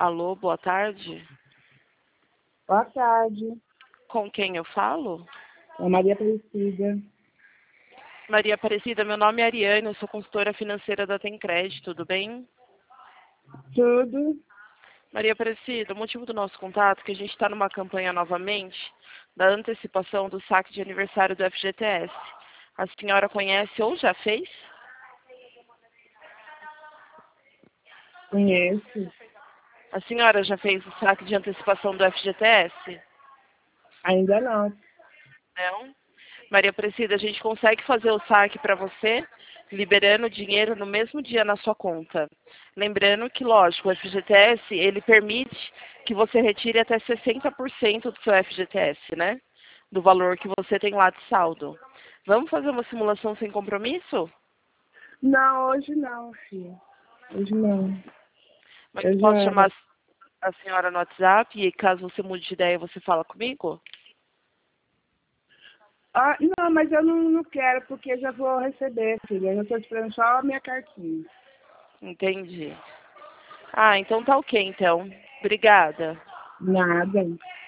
Alô, boa tarde. Boa tarde. Com quem eu falo? É Maria Aparecida. Maria Aparecida, meu nome é Ariane, eu sou consultora financeira da Tencred, tudo bem? Tudo? Maria Aparecida, o motivo do nosso contato é que a gente está numa campanha novamente da antecipação do saque de aniversário do FGTS. A senhora conhece ou já fez? Conheço. A senhora já fez o saque de antecipação do FGTS? Ainda não. Não? Maria Aparecida, a gente consegue fazer o saque para você, liberando o dinheiro no mesmo dia na sua conta. Lembrando que, lógico, o FGTS, ele permite que você retire até 60% do seu FGTS, né? Do valor que você tem lá de saldo. Vamos fazer uma simulação sem compromisso? Não, hoje não, filha. Hoje não. Mas Eu posso já... chamar a senhora no WhatsApp e caso você mude de ideia, você fala comigo? Ah, não, mas eu não quero, porque eu já vou receber, filha. Eu já estou esperando só a minha cartinha. Entendi. Ah, então tá ok, então. Obrigada. Nada.